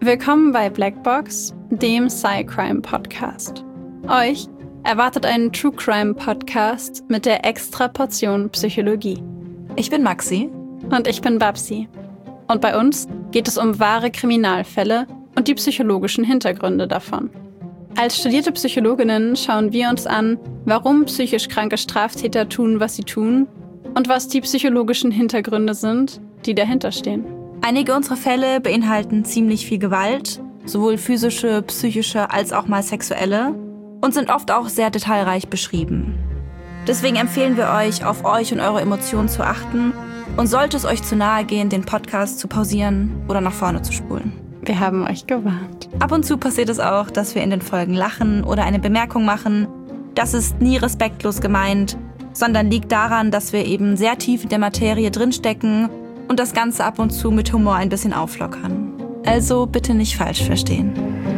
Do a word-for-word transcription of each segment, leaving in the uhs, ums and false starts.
Willkommen bei Blackbox, dem Sci-Crime-Podcast. Euch erwartet ein True-Crime-Podcast mit der extra Portion Psychologie. Ich bin Maxi. Und ich bin Babsi. Und bei uns geht es um wahre Kriminalfälle und die psychologischen Hintergründe davon. Als studierte Psychologinnen schauen wir uns an, warum psychisch kranke Straftäter tun, was sie tun und was die psychologischen Hintergründe sind, die dahinter stehen. Einige unserer Fälle beinhalten ziemlich viel Gewalt, sowohl physische, psychische als auch mal sexuelle, und sind oft auch sehr detailreich beschrieben. Deswegen empfehlen wir euch, auf euch und eure Emotionen zu achten und sollte es euch zu nahe gehen, den Podcast zu pausieren oder nach vorne zu spulen. Wir haben euch gewarnt. Ab und zu passiert es auch, dass wir in den Folgen lachen oder eine Bemerkung machen. Das ist nie respektlos gemeint, sondern liegt daran, dass wir eben sehr tief in der Materie drinstecken und das Ganze ab und zu mit Humor ein bisschen auflockern. Also bitte nicht falsch verstehen.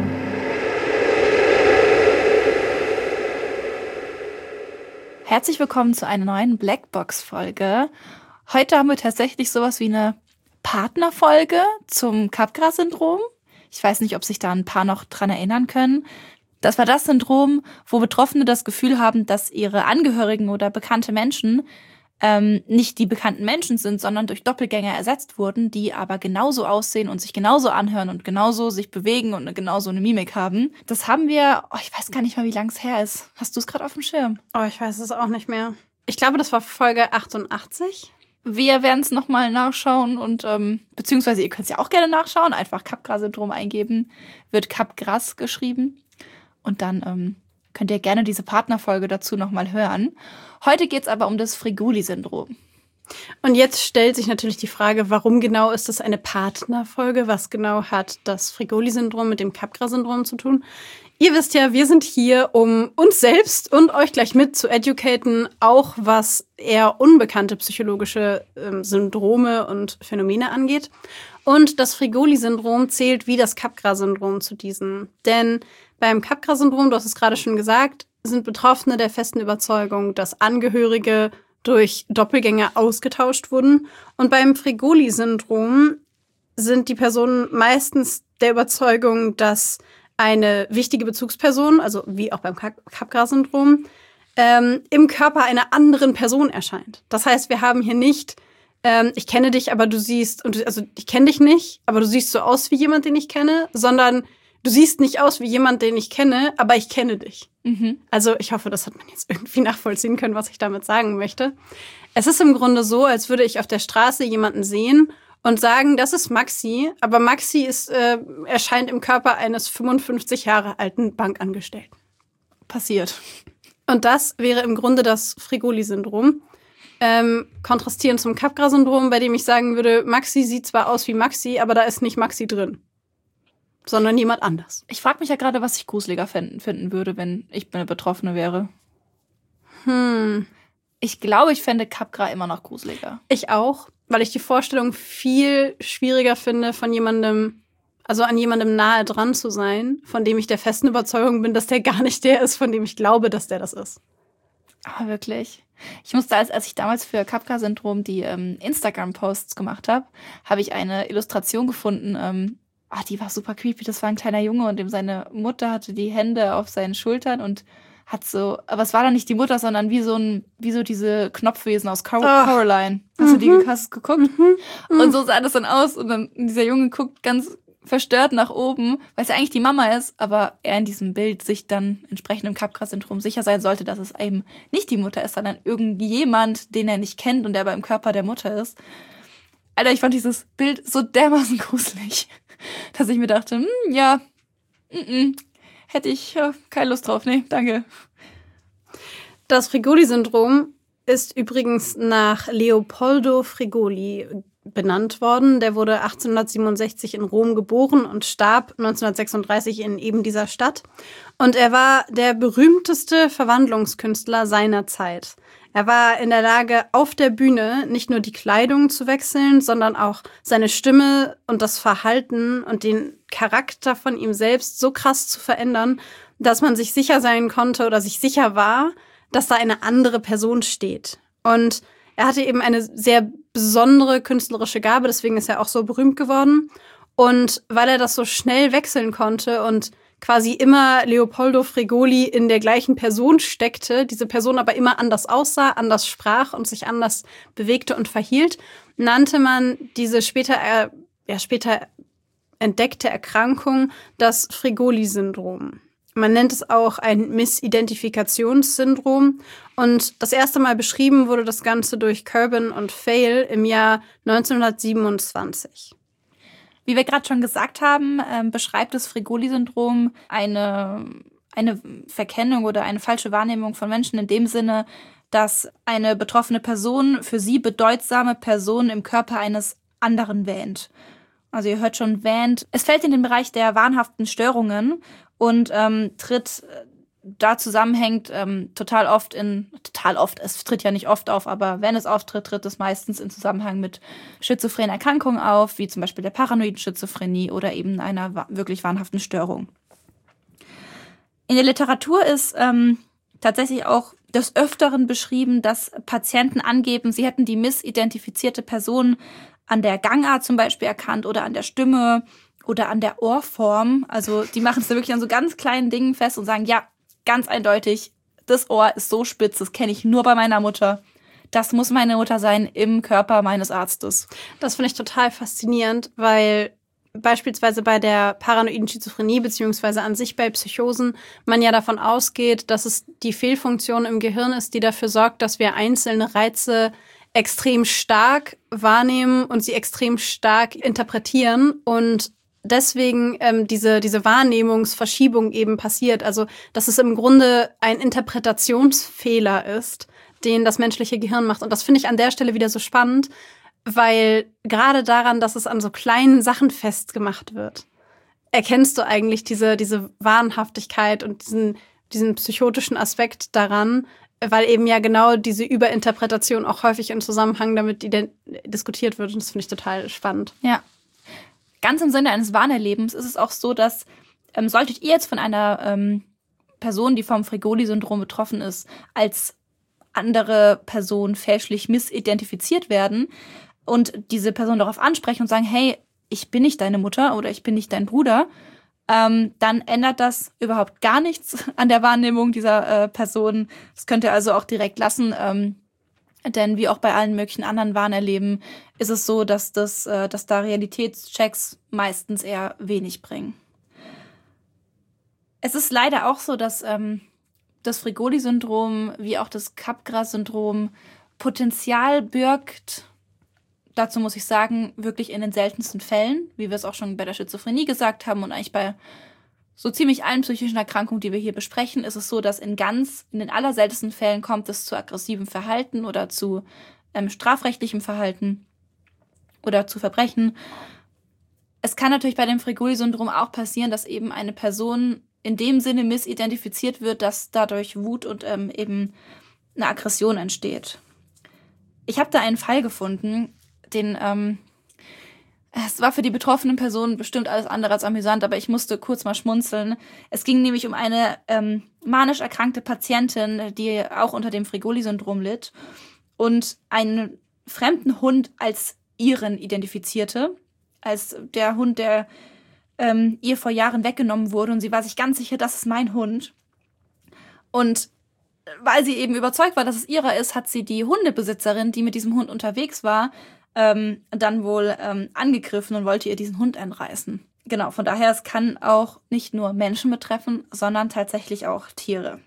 Herzlich willkommen zu einer neuen Blackbox-Folge. Heute haben wir tatsächlich sowas wie eine Partnerfolge zum Capgras-Syndrom. Ich weiß nicht, ob sich da ein paar noch dran erinnern können. Das war das Syndrom, wo Betroffene das Gefühl haben, dass ihre Angehörigen oder bekannte Menschen ähm, nicht die bekannten Menschen sind, sondern durch Doppelgänger ersetzt wurden, die aber genauso aussehen und sich genauso anhören und genauso sich bewegen und genauso eine Mimik haben. Das haben wir, oh, ich weiß gar nicht mal, wie lang es her ist. Hast du es gerade auf dem Schirm? Oh, ich weiß es auch nicht mehr. Ich glaube, das war Folge achtundachtzig. Wir werden es nochmal nachschauen und ähm, beziehungsweise ihr könnt es ja auch gerne nachschauen, einfach Capgras-Syndrom eingeben, wird Capgras geschrieben und dann ähm, könnt ihr gerne diese Partnerfolge dazu nochmal hören. Heute geht es aber um das Fregoli-Syndrom. Und jetzt stellt sich natürlich die Frage, warum genau ist das eine Partnerfolge? Was genau hat das Fregoli-Syndrom mit dem Capgras-Syndrom zu tun? Ihr wisst ja, wir sind hier, um uns selbst und euch gleich mit zu educaten, auch was eher unbekannte psychologische ähm, Syndrome und Phänomene angeht. Und das Fregoli-Syndrom zählt wie das Capgras-Syndrom zu diesen. Denn beim Capgras-Syndrom, du hast es gerade schon gesagt, sind Betroffene der festen Überzeugung, dass Angehörige durch Doppelgänger ausgetauscht wurden. Und beim Fregoli-Syndrom sind die Personen meistens der Überzeugung, dass eine wichtige Bezugsperson, also wie auch beim Capgras-Syndrom, ähm, im Körper einer anderen Person erscheint. Das heißt, wir haben hier nicht, ähm, ich kenne dich, aber du siehst, und du, also ich kenne dich nicht, aber du siehst so aus wie jemand, den ich kenne, sondern du siehst nicht aus wie jemand, den ich kenne, aber ich kenne dich. Mhm. Also ich hoffe, das hat man jetzt irgendwie nachvollziehen können, was ich damit sagen möchte. Es ist im Grunde so, als würde ich auf der Straße jemanden sehen und sagen, das ist Maxi, aber Maxi ist, äh, erscheint im Körper eines fünfundfünfzig Jahre alten Bankangestellten. Passiert. Und das wäre im Grunde das Fregoli-Syndrom. Ähm, kontrastierend zum Capgras-Syndrom, bei dem ich sagen würde, Maxi sieht zwar aus wie Maxi, aber da ist nicht Maxi drin, sondern jemand anders. Ich frage mich ja gerade, was ich gruseliger finden, finden würde, wenn ich eine Betroffene wäre. Hm. Ich glaube, ich fände Capgras immer noch gruseliger. Ich auch, weil ich die Vorstellung viel schwieriger finde, von jemandem, also an jemandem nahe dran zu sein, von dem ich der festen Überzeugung bin, dass der gar nicht der ist, von dem ich glaube, dass der das ist. Ah, wirklich? Ich musste, als, als ich damals für Capgras-Syndrom die ähm, Instagram-Posts gemacht habe, habe ich eine Illustration gefunden, ähm, ah, die war super creepy. Das war ein kleiner Junge und dem seine Mutter hatte die Hände auf seinen Schultern und hat so, aber es war dann nicht die Mutter, sondern wie so ein, wie so diese Knopfwesen aus Cor- oh. Coraline. Hast mhm. du die hast du geguckt? Mhm. Und so sah das dann aus und dann dieser Junge guckt ganz verstört nach oben, weil es ja eigentlich die Mama ist, aber er in diesem Bild sich dann entsprechend im Capgras-Syndrom sicher sein sollte, dass es eben nicht die Mutter ist, sondern irgendjemand, den er nicht kennt und der aber im Körper der Mutter ist. Alter, ich fand dieses Bild so dermaßen gruselig, dass ich mir dachte, hm, ja, m-m, hätte ich ja, keine Lust drauf. Nee, danke. Das Fregoli-Syndrom ist übrigens nach Leopoldo Fregoli benannt worden. Der wurde achtzehnhundertsiebenundsechzig in Rom geboren und starb neunzehnhundertsechsunddreißig in eben dieser Stadt. Und er war der berühmteste Verwandlungskünstler seiner Zeit. Er war in der Lage, auf der Bühne nicht nur die Kleidung zu wechseln, sondern auch seine Stimme und das Verhalten und den Charakter von ihm selbst so krass zu verändern, dass man sich sicher sein konnte oder sich sicher war, dass da eine andere Person steht. Und er hatte eben eine sehr besondere künstlerische Gabe, deswegen ist er auch so berühmt geworden. Und weil er das so schnell wechseln konnte und quasi immer Leopoldo Fregoli in der gleichen Person steckte, diese Person aber immer anders aussah, anders sprach und sich anders bewegte und verhielt, nannte man diese später, äh, ja, später entdeckte Erkrankung das Fregoli-Syndrom. Man nennt es auch ein Missidentifikationssyndrom. Und das erste Mal beschrieben wurde das Ganze durch Corbin und Fail im Jahr neunzehnhundertsiebenundzwanzig. Wie wir gerade schon gesagt haben, äh, beschreibt das Fregoli-Syndrom eine, eine Verkennung oder eine falsche Wahrnehmung von Menschen in dem Sinne, dass eine betroffene Person für sie bedeutsame Personen im Körper eines anderen wähnt. Also ihr hört schon, wähnt. Es fällt in den Bereich der wahnhaften Störungen und ähm, tritt da zusammenhängt ähm, total oft in, total oft, es tritt ja nicht oft auf, aber wenn es auftritt, tritt es meistens in Zusammenhang mit schizophrenen Erkrankungen auf, wie zum Beispiel der paranoiden Schizophrenie oder eben einer wa- wirklich wahnhaften Störung. In der Literatur ist ähm, tatsächlich auch des Öfteren beschrieben, dass Patienten angeben, sie hätten die missidentifizierte Person an der Gangart zum Beispiel erkannt oder an der Stimme oder an der Ohrform. Also die machen es da wirklich an so ganz kleinen Dingen fest und sagen, ja, ganz eindeutig, das Ohr ist so spitz, das kenne ich nur bei meiner Mutter. Das muss meine Mutter sein im Körper meines Arztes. Das finde ich total faszinierend, weil beispielsweise bei der paranoiden Schizophrenie beziehungsweise an sich bei Psychosen man ja davon ausgeht, dass es die Fehlfunktion im Gehirn ist, die dafür sorgt, dass wir einzelne Reize extrem stark wahrnehmen und sie extrem stark interpretieren und deswegen ähm, diese, diese Wahrnehmungsverschiebung eben passiert. Also, dass es im Grunde ein Interpretationsfehler ist, den das menschliche Gehirn macht. Und das finde ich an der Stelle wieder so spannend, weil gerade daran, dass es an so kleinen Sachen festgemacht wird, erkennst du eigentlich diese, diese Wahnhaftigkeit und diesen, diesen psychotischen Aspekt daran, weil eben ja genau diese Überinterpretation auch häufig im Zusammenhang damit ident- diskutiert wird. Und das finde ich total spannend. Ja. Ganz im Sinne eines Wahnerlebens ist es auch so, dass ähm, solltet ihr jetzt von einer ähm, Person, die vom Fregoli-Syndrom betroffen ist, als andere Person fälschlich missidentifiziert werden und diese Person darauf ansprechen und sagen, hey, ich bin nicht deine Mutter oder ich bin nicht dein Bruder, ähm, dann ändert das überhaupt gar nichts an der Wahrnehmung dieser äh, Person. Das könnt ihr also auch direkt lassen. Ähm, Denn wie auch bei allen möglichen anderen Wahnerleben ist es so, dass, das, äh, dass da Realitätschecks meistens eher wenig bringen. Es ist leider auch so, dass ähm, das Fregoli-Syndrom wie auch das Capgras-Syndrom Potenzial birgt. Dazu muss ich sagen, wirklich in den seltensten Fällen, wie wir es auch schon bei der Schizophrenie gesagt haben und eigentlich bei so ziemlich allen psychischen Erkrankungen, die wir hier besprechen, ist es so, dass in ganz, in den allerseltensten Fällen kommt es zu aggressivem Verhalten oder zu ähm, strafrechtlichem Verhalten oder zu Verbrechen. Es kann natürlich bei dem Fregoli-Syndrom auch passieren, dass eben eine Person in dem Sinne missidentifiziert wird, dass dadurch Wut und ähm, eben eine Aggression entsteht. Ich habe da einen Fall gefunden, den ähm, es war für die betroffenen Personen bestimmt alles andere als amüsant, aber ich musste kurz mal schmunzeln. Es ging nämlich um eine ähm, manisch erkrankte Patientin, die auch unter dem Fregoli-Syndrom litt und einen fremden Hund als ihren identifizierte, als der Hund, der ähm, ihr vor Jahren weggenommen wurde. Und sie war sich ganz sicher, das ist mein Hund. Und weil sie eben überzeugt war, dass es ihrer ist, hat sie die Hundebesitzerin, die mit diesem Hund unterwegs war, Ähm, dann wohl ähm, angegriffen und wollte ihr diesen Hund entreißen. Genau, von daher, es kann auch nicht nur Menschen betreffen, sondern tatsächlich auch Tiere.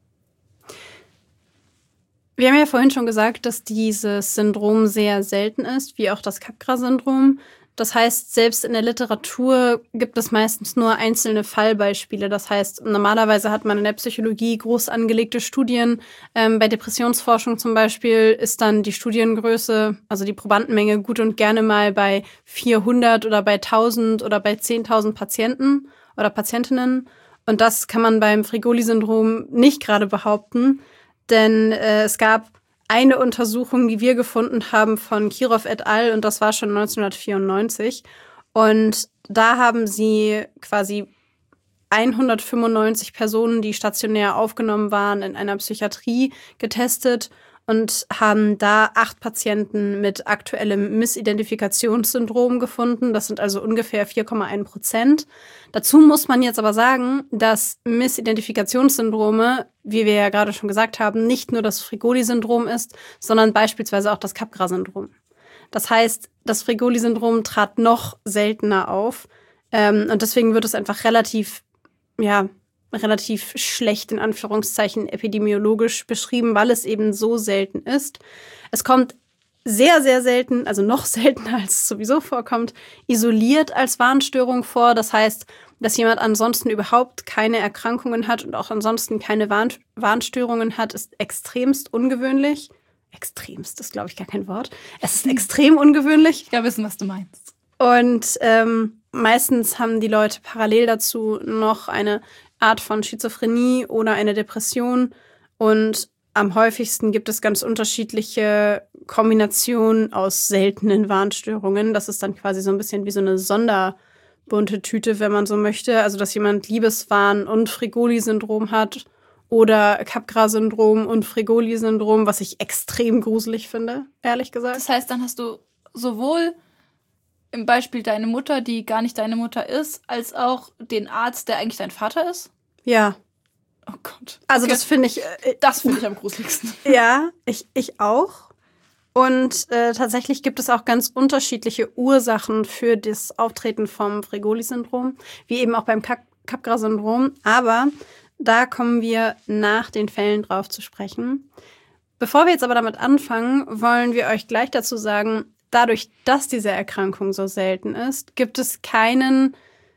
Wir haben ja vorhin schon gesagt, dass dieses Syndrom sehr selten ist, wie auch das Capgras-Syndrom. Das heißt, selbst in der Literatur gibt es meistens nur einzelne Fallbeispiele. Das heißt, normalerweise hat man in der Psychologie groß angelegte Studien. Ähm, bei Depressionsforschung zum Beispiel ist dann die Studiengröße, also die Probandenmenge, gut und gerne mal bei vierhundert oder bei tausend oder bei zehntausend Patienten oder Patientinnen. Und das kann man beim Fregoli-Syndrom nicht gerade behaupten, denn äh, es gab eine Untersuchung, die wir gefunden haben von Kirov et al. Und das war schon neunzehnhundertvierundneunzig. Und da haben sie quasi hundertfünfundneunzig Personen, die stationär aufgenommen waren, in einer Psychiatrie getestet und haben da acht Patienten mit aktuellem Missidentifikationssyndrom gefunden. Das sind also ungefähr vier Komma eins Prozent. Dazu muss man jetzt aber sagen, dass Missidentifikationssyndrome, wie wir ja gerade schon gesagt haben, nicht nur das Fregoli-Syndrom ist, sondern beispielsweise auch das Capgras-Syndrom. Das heißt, das Fregoli-Syndrom trat noch seltener auf. Ähm, und deswegen wird es einfach relativ, ja, relativ schlecht in Anführungszeichen epidemiologisch beschrieben, weil es eben so selten ist. Es kommt sehr, sehr selten, also noch seltener als es sowieso vorkommt, isoliert als Warnstörung vor. Das heißt, dass jemand ansonsten überhaupt keine Erkrankungen hat und auch ansonsten keine Warn- Warnstörungen hat, ist extremst ungewöhnlich. Extremst ist, glaube ich, gar kein Wort. Es ist extrem ungewöhnlich. Ich kann wissen, was du meinst. Und ähm, meistens haben die Leute parallel dazu noch eine Art von Schizophrenie oder eine Depression. Und am häufigsten gibt es ganz unterschiedliche Kombinationen aus seltenen Warnstörungen. Das ist dann quasi so ein bisschen wie so eine sonderbunte Tüte, wenn man so möchte. Also, dass jemand Liebeswahn und Fregoli-Syndrom hat oder Capgras-Syndrom und Fregoli-Syndrom, was ich extrem gruselig finde, ehrlich gesagt. Das heißt, dann hast du sowohl im Beispiel deine Mutter, die gar nicht deine Mutter ist, als auch den Arzt, der eigentlich dein Vater ist? Ja. Oh Gott. Also Okay. das finde ich... Äh, das finde ich am gruseligsten. Ja, ich, ich auch. Und äh, tatsächlich gibt es auch ganz unterschiedliche Ursachen für das Auftreten vom Fregoli-Syndrom, wie eben auch beim Capgras-Syndrom. Aber da kommen wir nach den Fällen drauf zu sprechen. Bevor wir jetzt aber damit anfangen, wollen wir euch gleich dazu sagen, dadurch, dass diese Erkrankung so selten ist, gibt es keinen,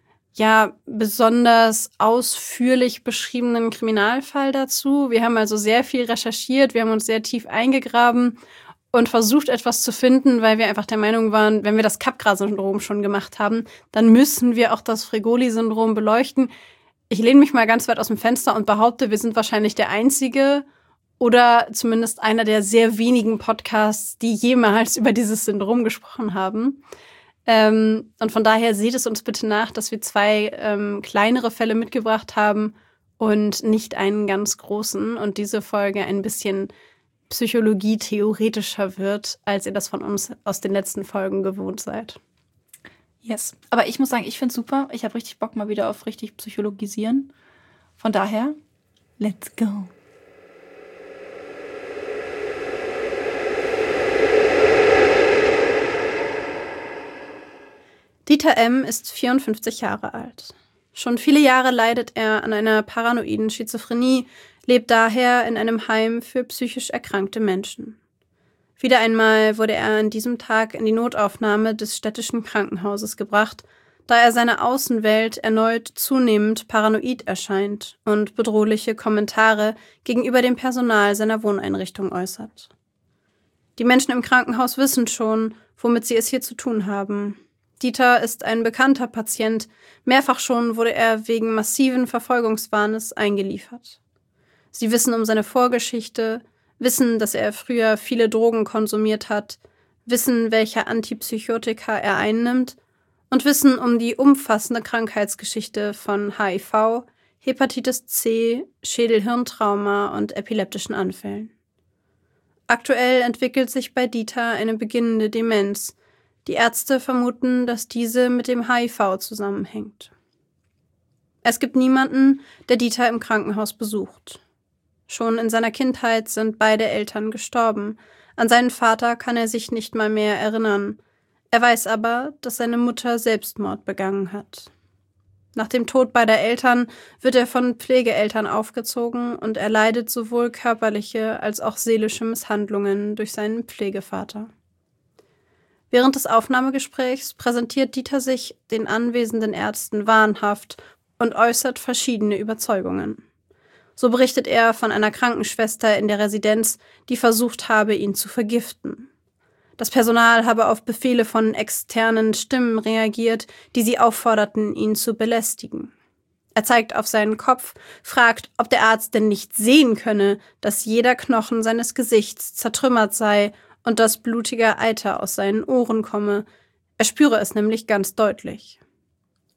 ja, besonders ausführlich beschriebenen Kriminalfall dazu. Wir haben also sehr viel recherchiert, wir haben uns sehr tief eingegraben und versucht, etwas zu finden, weil wir einfach der Meinung waren, wenn wir das Capgras-Syndrom schon gemacht haben, dann müssen wir auch das Fregoli-Syndrom beleuchten. Ich lehne mich mal ganz weit aus dem Fenster und behaupte, wir sind wahrscheinlich der einzige oder zumindest einer der sehr wenigen Podcasts, die jemals über dieses Syndrom gesprochen haben. Ähm, und von daher seht es uns bitte nach, dass wir zwei ähm, kleinere Fälle mitgebracht haben und nicht einen ganz großen. Und diese Folge ein bisschen psychologie-theoretischer wird, als ihr das von uns aus den letzten Folgen gewohnt seid. Yes. Aber ich muss sagen, ich finde es super. Ich habe richtig Bock mal wieder auf richtig Psychologisieren. Von daher, let's go. Dieter M. ist vierundfünfzig Jahre alt. Schon viele Jahre leidet er an einer paranoiden Schizophrenie, lebt daher in einem Heim für psychisch erkrankte Menschen. Wieder einmal wurde er an diesem Tag in die Notaufnahme des städtischen Krankenhauses gebracht, da er seiner Außenwelt erneut zunehmend paranoid erscheint und bedrohliche Kommentare gegenüber dem Personal seiner Wohneinrichtung äußert. Die Menschen im Krankenhaus wissen schon, womit sie es hier zu tun haben. Dieter ist ein bekannter Patient. Mehrfach schon wurde er wegen massiven Verfolgungswahnes eingeliefert. Sie wissen um seine Vorgeschichte, wissen, dass er früher viele Drogen konsumiert hat, wissen, welche Antipsychotika er einnimmt und wissen um die umfassende Krankheitsgeschichte von H I V, Hepatitis C, Schädel-Hirntrauma und epileptischen Anfällen. Aktuell entwickelt sich bei Dieter eine beginnende Demenz. Die Ärzte vermuten, dass diese mit dem H I V zusammenhängt. Es gibt niemanden, der Dieter im Krankenhaus besucht. Schon in seiner Kindheit sind beide Eltern gestorben. An seinen Vater kann er sich nicht mal mehr erinnern. Er weiß aber, dass seine Mutter Selbstmord begangen hat. Nach dem Tod beider Eltern wird er von Pflegeeltern aufgezogen und er leidet sowohl körperliche als auch seelische Misshandlungen durch seinen Pflegevater. Während des Aufnahmegesprächs präsentiert Dieter sich den anwesenden Ärzten wahnhaft und äußert verschiedene Überzeugungen. So berichtet er von einer Krankenschwester in der Residenz, die versucht habe, ihn zu vergiften. Das Personal habe auf Befehle von externen Stimmen reagiert, die sie aufforderten, ihn zu belästigen. Er zeigt auf seinen Kopf, fragt, ob der Arzt denn nicht sehen könne, dass jeder Knochen seines Gesichts zertrümmert sei und dass blutiger Eiter aus seinen Ohren komme. Er spüre es nämlich ganz deutlich.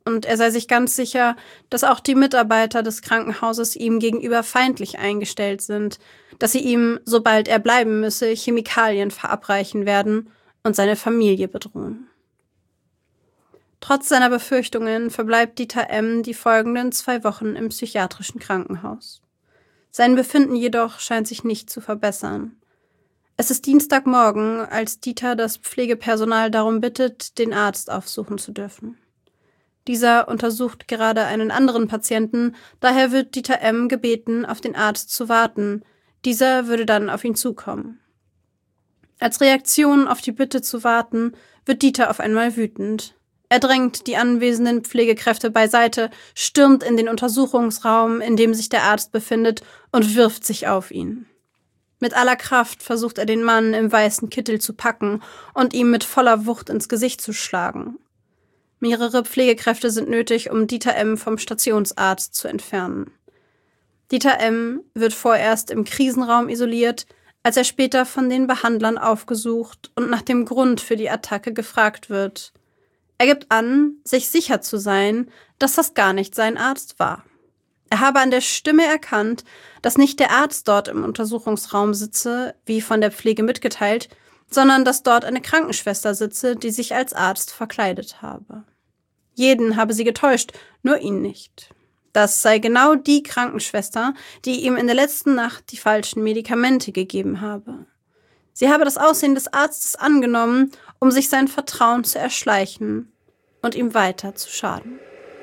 und er sei sich ganz sicher, dass auch die Mitarbeiter des Krankenhauses ihm gegenüber feindlich eingestellt sind, dass sie ihm, sobald er bleiben müsse, Chemikalien verabreichen werden und seine Familie bedrohen. Trotz seiner Befürchtungen verbleibt Dieter M. die folgenden zwei Wochen im psychiatrischen Krankenhaus. Sein Befinden jedoch scheint sich nicht zu verbessern. Es ist Dienstagmorgen, als Dieter das Pflegepersonal darum bittet, den Arzt aufsuchen zu dürfen. Dieser untersucht gerade einen anderen Patienten, daher wird Dieter M. gebeten, auf den Arzt zu warten. Dieser würde dann auf ihn zukommen. Als Reaktion auf die Bitte zu warten, wird Dieter auf einmal wütend. Er drängt die anwesenden Pflegekräfte beiseite, stürmt in den Untersuchungsraum, in dem sich der Arzt befindet, und wirft sich auf ihn. Mit aller Kraft versucht er, den Mann im weißen Kittel zu packen und ihm mit voller Wucht ins Gesicht zu schlagen. Mehrere Pflegekräfte sind nötig, um Dieter M. vom Stationsarzt zu entfernen. Dieter M. wird vorerst im Krisenraum isoliert, als er später von den Behandlern aufgesucht und nach dem Grund für die Attacke gefragt wird. Er gibt an, sich sicher zu sein, dass das gar nicht sein Arzt war. Er habe an der Stimme erkannt, dass nicht der Arzt dort im Untersuchungsraum sitze, wie von der Pflege mitgeteilt, sondern dass dort eine Krankenschwester sitze, die sich als Arzt verkleidet habe. Jeden habe sie getäuscht, nur ihn nicht. Das sei genau die Krankenschwester, die ihm in der letzten Nacht die falschen Medikamente gegeben habe. Sie habe das Aussehen des Arztes angenommen, um sich sein Vertrauen zu erschleichen und ihm weiter zu schaden.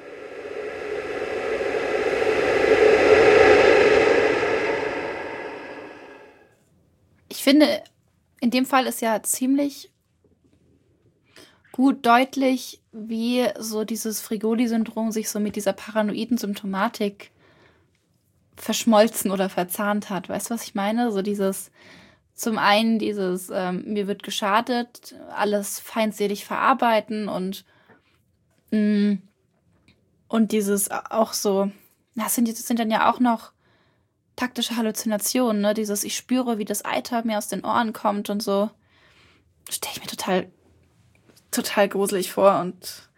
Ich finde, in dem Fall ist ja ziemlich gut deutlich, wie so dieses Frigoli-Syndrom sich so mit dieser paranoiden Symptomatik verschmolzen oder verzahnt hat. Weißt du, was ich meine? So dieses, zum einen dieses, ähm, mir wird geschadet, alles feindselig verarbeiten und mh, und dieses auch so, das sind, das sind dann ja auch noch taktische Halluzinationen, ne? Dieses, ich spüre, wie das Eiter mir aus den Ohren kommt und so. Stelle ich mir total, total gruselig vor und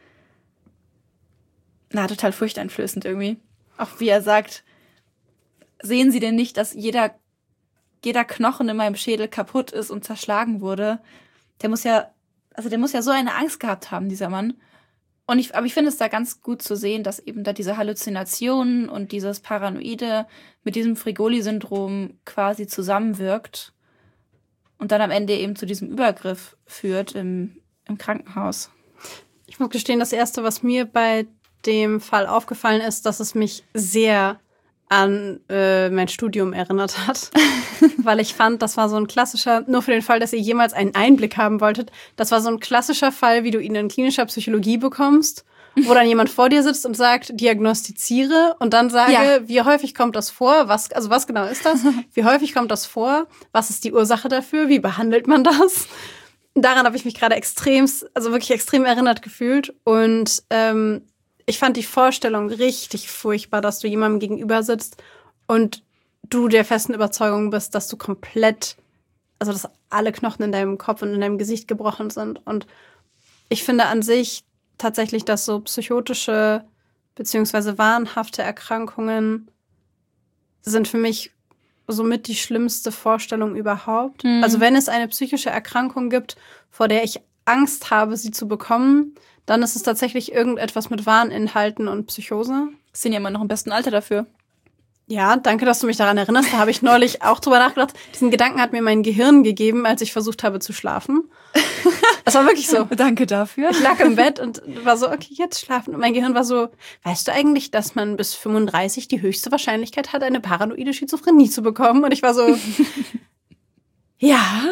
na, total furchteinflößend irgendwie. Auch wie er sagt, sehen Sie denn nicht, dass jeder, jeder Knochen in meinem Schädel kaputt ist und zerschlagen wurde? Der muss ja, also der muss ja so eine Angst gehabt haben, dieser Mann. Und ich, aber ich finde es da ganz gut zu sehen, dass eben da diese Halluzinationen und dieses Paranoide mit diesem Frigoli-Syndrom quasi zusammenwirkt und dann am Ende eben zu diesem Übergriff führt im, im Krankenhaus. Ich muss gestehen, das Erste, was mir bei dem Fall aufgefallen ist, dass es mich sehr an äh, mein Studium erinnert hat, weil ich fand, das war so ein klassischer, nur für den Fall, dass ihr jemals einen Einblick haben wolltet, das war so ein klassischer Fall, wie du ihn in klinischer Psychologie bekommst, wo dann jemand vor dir sitzt und sagt, diagnostiziere und dann sage, ja. Wie häufig kommt das vor, was, also was genau ist das, wie häufig kommt das vor, was ist die Ursache dafür, wie behandelt man das? Daran habe ich mich gerade extrem, also wirklich extrem erinnert gefühlt und ähm, ich fand die Vorstellung richtig furchtbar, dass du jemandem gegenüber sitzt und du der festen Überzeugung bist, dass du komplett, also dass alle Knochen in deinem Kopf und in deinem Gesicht gebrochen sind. Und ich finde an sich tatsächlich, dass so psychotische beziehungsweise wahnhafte Erkrankungen sind für mich somit die schlimmste Vorstellung überhaupt. Mhm. Also wenn es eine psychische Erkrankung gibt, vor der ich Angst habe, sie zu bekommen, dann ist es tatsächlich irgendetwas mit Wahninhalten und Psychose. Sind ja immer noch im besten Alter dafür. Ja, danke, dass du mich daran erinnerst. Da habe ich neulich auch drüber nachgedacht. Diesen Gedanken hat mir mein Gehirn gegeben, als ich versucht habe zu schlafen. Das war wirklich so. Danke dafür. Ich lag im Bett und war so, okay, jetzt schlafen. Und mein Gehirn war so, weißt du eigentlich, dass man bis fünfunddreißig die höchste Wahrscheinlichkeit hat, eine paranoide Schizophrenie zu bekommen? Und ich war so, ja,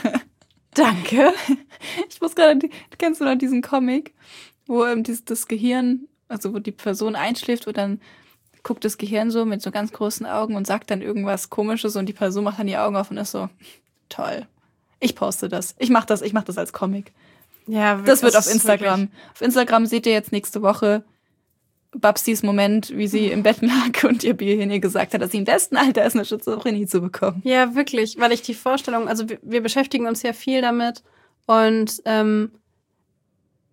danke. Ich muss gerade, kennst du noch diesen Comic, wo ähm, dieses, das Gehirn, also wo die Person einschläft und dann guckt das Gehirn so mit so ganz großen Augen und sagt dann irgendwas Komisches und die Person macht dann die Augen auf und ist so, toll. Ich poste das. Ich mach das, ich mach das als Comic. Ja, das wird auf Instagram. Auf Instagram seht ihr jetzt nächste Woche Babsis Moment, wie sie im Bett lag und ihr Gehirn ihr gesagt hat, dass sie im besten Alter ist, eine Schizophrenie zu bekommen. Ja, wirklich, weil ich die Vorstellung, also wir, wir beschäftigen uns ja viel damit und ähm,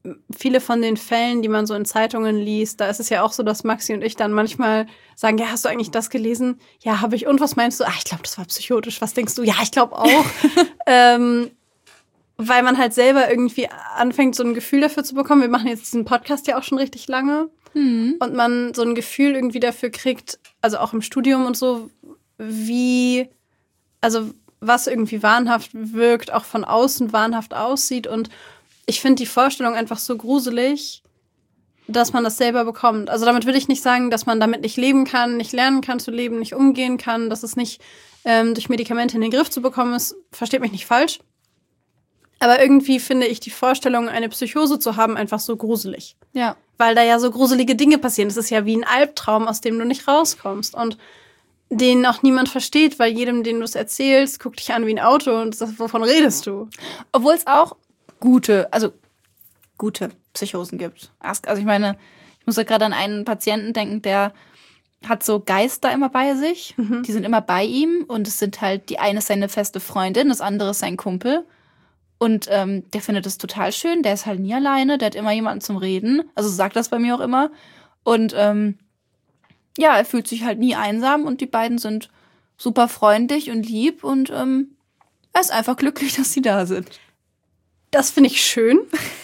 viele von den Fällen, die man so in Zeitungen liest, da ist es ja auch so, dass Maxi und ich dann manchmal sagen, ja, hast du eigentlich das gelesen? Ja, habe ich. Und was meinst du? Ah, ich glaube, das war psychotisch. Was denkst du? Ja, ich glaube auch. ähm, weil man halt selber irgendwie anfängt, so ein Gefühl dafür zu bekommen. Wir machen jetzt diesen Podcast ja auch schon richtig lange. Mhm. Und man so ein Gefühl irgendwie dafür kriegt, also auch im Studium und so, wie, also was irgendwie wahnhaft wirkt, auch von außen wahnhaft aussieht. Und ich finde die Vorstellung einfach so gruselig, dass man das selber bekommt. Also damit will ich nicht sagen, dass man damit nicht leben kann, nicht lernen kann zu leben, nicht umgehen kann, dass es nicht ähm, durch Medikamente in den Griff zu bekommen ist. Versteht mich nicht falsch. Aber irgendwie finde ich die Vorstellung, eine Psychose zu haben, einfach so gruselig. Ja. Weil da ja so gruselige Dinge passieren. Das ist ja wie ein Albtraum, aus dem du nicht rauskommst. Und den auch niemand versteht, weil jedem, den du es erzählst, guckt dich an wie ein Auto und sagt, wovon redest du? Obwohl es auch gute, also gute Psychosen gibt. Also ich meine, ich muss ja gerade an einen Patienten denken, der hat so Geister immer bei sich. Mhm. Die sind immer bei ihm und es sind halt, die eine ist seine feste Freundin, das andere ist sein Kumpel. Und ähm, der findet das total schön, der ist halt nie alleine, der hat immer jemanden zum Reden. Also sagt das bei mir auch immer. Und ähm, ja, er fühlt sich halt nie einsam und die beiden sind super freundlich und lieb und ähm, er ist einfach glücklich, dass sie da sind. Das finde ich schön.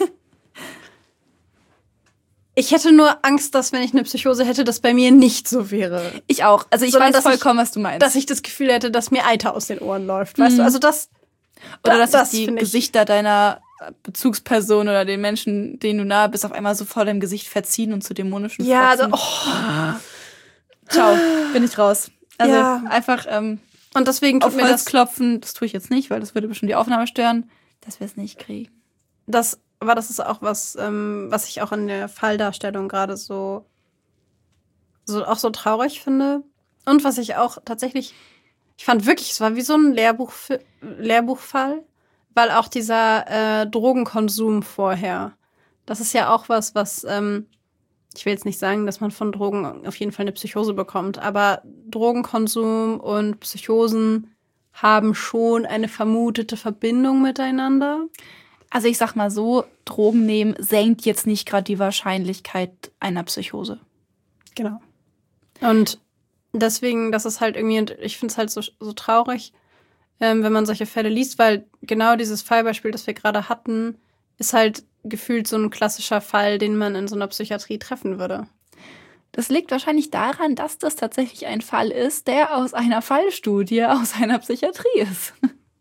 Ich hätte nur Angst, dass, wenn ich eine Psychose hätte, das bei mir nicht so wäre. Ich auch. Also ich Sondern, weiß vollkommen, ich, was du meinst. Dass ich das Gefühl hätte, dass mir Eiter aus den Ohren läuft. Mhm. Weißt du, also das... Oder dass das die Gesichter deiner Bezugsperson oder den Menschen, denen du nahe bist, auf einmal so vor deinem Gesicht verziehen und zu dämonischen Ja, also, oh. Ciao, bin ich raus. Also ja. einfach ähm, und deswegen tut auf mir Holz das klopfen, das tue ich jetzt nicht, weil das würde bestimmt die Aufnahme stören, dass wir es nicht kriegen. Das, aber das ist auch was, ähm, was ich auch in der Falldarstellung gerade so, so auch so traurig finde. Und was ich auch tatsächlich, ich fand wirklich, es war wie so ein Lehrbuch, Lehrbuchfall, weil auch dieser äh, Drogenkonsum vorher, das ist ja auch was, was, ähm, ich will jetzt nicht sagen, dass man von Drogen auf jeden Fall eine Psychose bekommt, aber Drogenkonsum und Psychosen haben schon eine vermutete Verbindung miteinander. Also ich sag mal so, Drogen nehmen senkt jetzt nicht gerade die Wahrscheinlichkeit einer Psychose. Genau. Und deswegen, das ist halt irgendwie, ich finde es halt so, so traurig, ähm, wenn man solche Fälle liest, weil genau dieses Fallbeispiel, das wir gerade hatten, ist halt gefühlt so ein klassischer Fall, den man in so einer Psychiatrie treffen würde. Das liegt wahrscheinlich daran, dass das tatsächlich ein Fall ist, der aus einer Fallstudie aus einer Psychiatrie ist.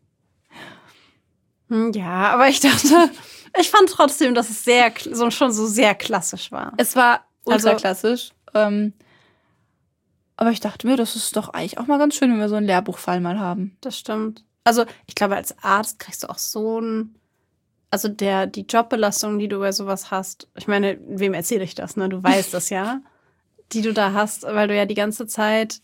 Ja, aber ich dachte, ich fand trotzdem, dass es sehr, so, schon so sehr klassisch war. Es war ultra also, klassisch. Ähm, aber ich dachte mir, das ist doch eigentlich auch mal ganz schön, wenn wir so einen Lehrbuchfall mal haben. Das stimmt. Also ich glaube, als Arzt kriegst du auch so ein, also der die Jobbelastung, die du bei sowas hast, ich meine, wem erzähle ich das, ne? Du weißt das ja, die du da hast, weil du ja die ganze Zeit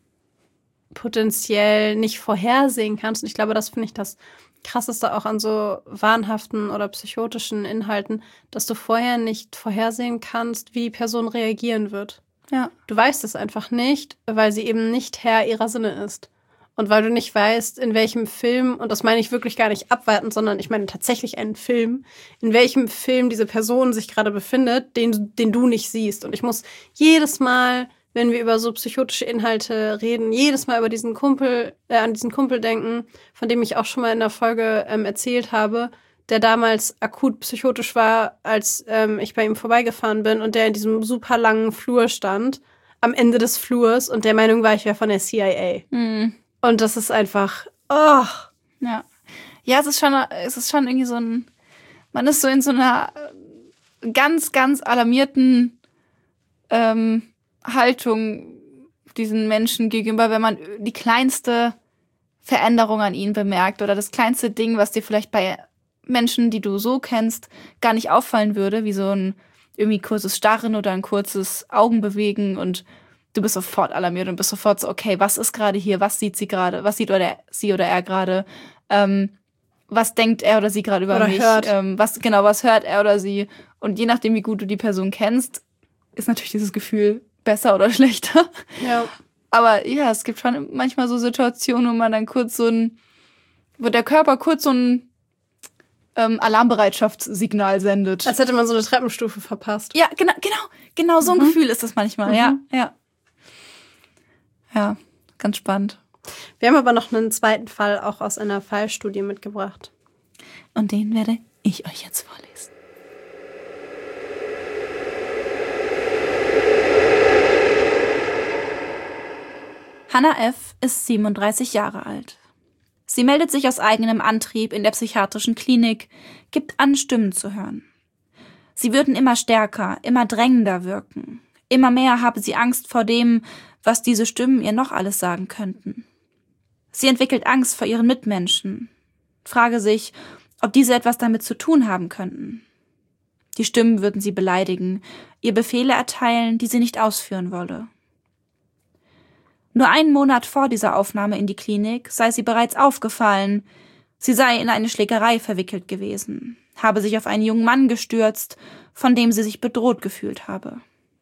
potenziell nicht vorhersehen kannst. Und ich glaube, das finde ich das Krasseste auch an so wahnhaften oder psychotischen Inhalten, dass du vorher nicht vorhersehen kannst, wie die Person reagieren wird. Ja. Du weißt es einfach nicht, weil sie eben nicht Herr ihrer Sinne ist. Und weil du nicht weißt, in welchem Film, und das meine ich wirklich gar nicht abwertend, sondern ich meine tatsächlich einen Film, in welchem Film diese Person sich gerade befindet, den, den du nicht siehst. Und ich muss jedes Mal, wenn wir über so psychotische Inhalte reden, jedes Mal über diesen Kumpel, äh, an diesen Kumpel denken, von dem ich auch schon mal in der Folge ähm, erzählt habe, der damals akut psychotisch war, als ähm, ich bei ihm vorbeigefahren bin und der in diesem super langen Flur stand, am Ende des Flurs und der Meinung war, ich wäre von der C I A. Mhm. Und das ist einfach, oh. Ja. Ja, es ist schon, es ist schon irgendwie so ein, man ist so in so einer ganz, ganz alarmierten ähm, Haltung diesen Menschen gegenüber, wenn man die kleinste Veränderung an ihnen bemerkt oder das kleinste Ding, was dir vielleicht bei Menschen, die du so kennst, gar nicht auffallen würde, wie so ein irgendwie kurzes Starren oder ein kurzes Augenbewegen und du bist sofort alarmiert und bist sofort so, okay, was ist gerade hier, was sieht sie gerade, was sieht oder sie oder er gerade, ähm, was denkt er oder sie gerade über oder mich, hört. Ähm, was genau, was hört er oder sie und je nachdem, wie gut du die Person kennst, ist natürlich dieses Gefühl besser oder schlechter. Ja. Aber ja, es gibt schon manchmal so Situationen, wo man dann kurz so ein, wo der Körper kurz so ein ähm, Alarmbereitschaftssignal sendet. Als hätte man so eine Treppenstufe verpasst. Ja, genau, genau, genau so ein Mhm. Gefühl ist das manchmal, Mhm. ja, ja. Ja, ganz spannend. Wir haben aber noch einen zweiten Fall auch aus einer Fallstudie mitgebracht. Und den werde ich euch jetzt vorlesen. Hannah F. ist siebenunddreißig Jahre alt. Sie meldet sich aus eigenem Antrieb in der psychiatrischen Klinik, gibt an, Stimmen zu hören. Sie würden immer stärker, immer drängender wirken. Immer mehr habe sie Angst vor dem, was diese Stimmen ihr noch alles sagen könnten. Sie entwickelt Angst vor ihren Mitmenschen, frage sich, ob diese etwas damit zu tun haben könnten. Die Stimmen würden sie beleidigen, ihr Befehle erteilen, die sie nicht ausführen wolle. Nur einen Monat vor dieser Aufnahme in die Klinik sei sie bereits aufgefallen. Sie sei in eine Schlägerei verwickelt gewesen, habe sich auf einen jungen Mann gestürzt, von dem sie sich bedroht gefühlt habe.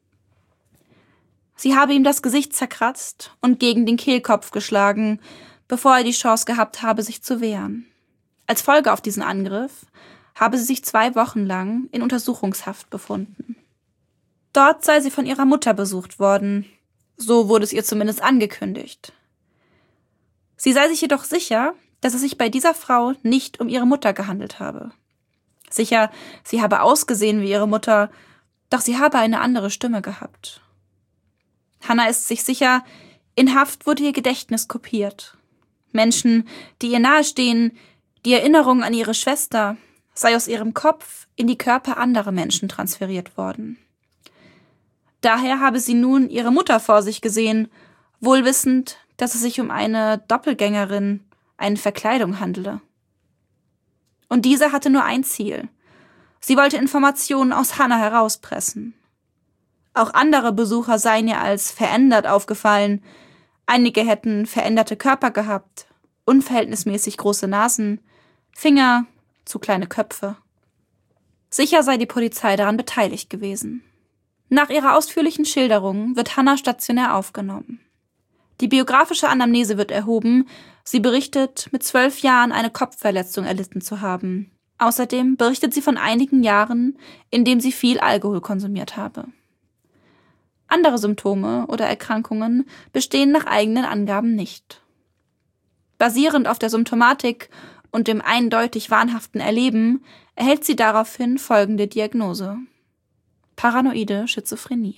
Sie habe ihm das Gesicht zerkratzt und gegen den Kehlkopf geschlagen, bevor er die Chance gehabt habe, sich zu wehren. Als Folge auf diesen Angriff habe sie sich zwei Wochen lang in Untersuchungshaft befunden. Dort sei sie von ihrer Mutter besucht worden. So wurde es ihr zumindest angekündigt. Sie sei sich jedoch sicher, dass es sich bei dieser Frau nicht um ihre Mutter gehandelt habe. Sicher, sie habe ausgesehen wie ihre Mutter, doch sie habe eine andere Stimme gehabt. Hannah ist sich sicher, in Haft wurde ihr Gedächtnis kopiert. Menschen, die ihr nahestehen, die Erinnerung an ihre Schwester, sei aus ihrem Kopf in die Körper anderer Menschen transferiert worden. Daher habe sie nun ihre Mutter vor sich gesehen, wohl wissend, dass es sich um eine Doppelgängerin, eine Verkleidung handele. Und diese hatte nur ein Ziel. Sie wollte Informationen aus Hannah herauspressen. Auch andere Besucher seien ihr als verändert aufgefallen. Einige hätten veränderte Körper gehabt, unverhältnismäßig große Nasen, Finger, zu kleine Köpfe. Sicher sei die Polizei daran beteiligt gewesen. Nach ihrer ausführlichen Schilderung wird Hannah stationär aufgenommen. Die biografische Anamnese wird erhoben. Sie berichtet, mit zwölf Jahren eine Kopfverletzung erlitten zu haben. Außerdem berichtet sie von einigen Jahren, in denen sie viel Alkohol konsumiert habe. Andere Symptome oder Erkrankungen bestehen nach eigenen Angaben nicht. Basierend auf der Symptomatik und dem eindeutig wahnhaften Erleben erhält sie daraufhin folgende Diagnose: Paranoide Schizophrenie.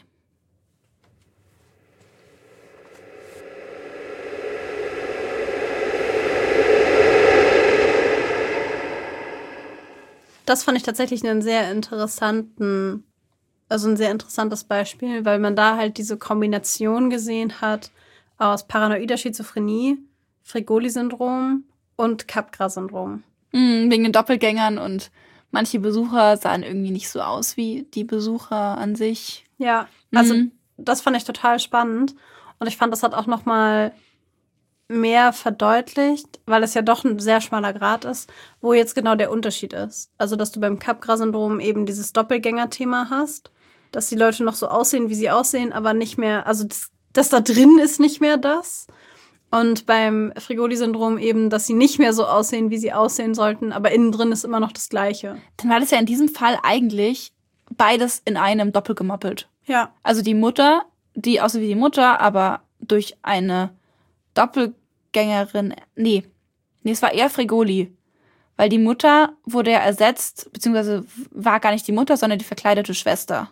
Das fand ich tatsächlich einen sehr interessanten, also ein sehr interessantes Beispiel, weil man da halt diese Kombination gesehen hat aus paranoider Schizophrenie, Fregoli-Syndrom und Capgras-Syndrom. Mhm, wegen den Doppelgängern, und manche Besucher sahen irgendwie nicht so aus wie die Besucher an sich. Ja, also Mhm. das fand ich total spannend und ich fand, das hat auch noch mal mehr verdeutlicht, weil es ja doch ein sehr schmaler Grat ist, wo jetzt genau der Unterschied ist. Also, dass du beim Capgras-Syndrom eben dieses Doppelgänger-Thema hast, dass die Leute noch so aussehen, wie sie aussehen, aber nicht mehr, also das, das da drin ist nicht mehr das. Und beim Fregoli-Syndrom eben, dass sie nicht mehr so aussehen, wie sie aussehen sollten, aber innen drin ist immer noch das Gleiche. Dann war das ja in diesem Fall eigentlich beides in einem doppelt gemoppelt. Ja. Also die Mutter, die aussieht wie die Mutter, aber durch eine Doppelgängerin, nee, nee, es war eher Fregoli. Weil die Mutter wurde ja ersetzt, beziehungsweise war gar nicht die Mutter, sondern die verkleidete Schwester.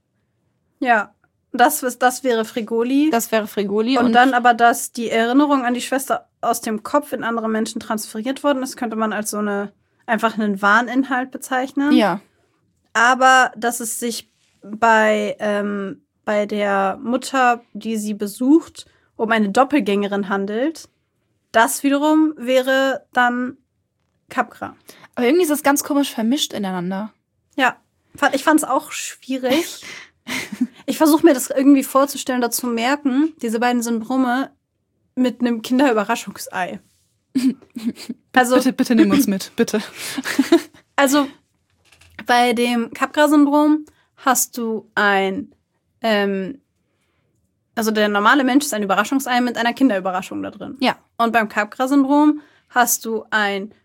Ja, das, das wäre Fregoli. Das wäre Fregoli. Und, und dann aber, dass die Erinnerung an die Schwester aus dem Kopf in andere Menschen transferiert worden ist, könnte man als so eine, einfach einen Wahninhalt bezeichnen. Ja. Aber dass es sich bei, ähm, bei der Mutter, die sie besucht, um eine Doppelgängerin handelt, das wiederum wäre dann Capgras. Aber irgendwie ist das ganz komisch vermischt ineinander. Ja, ich fand es auch schwierig. Ich versuche mir das irgendwie vorzustellen, dazu zu merken, diese beiden Syndrome mit einem Kinderüberraschungsei. Also, bitte, bitte nimm uns mit, bitte. Also bei dem Capgras-Syndrom hast du ein, ähm, also der normale Mensch ist ein Überraschungsei mit einer Kinderüberraschung da drin. Ja. Und beim Capgras-Syndrom hast du ein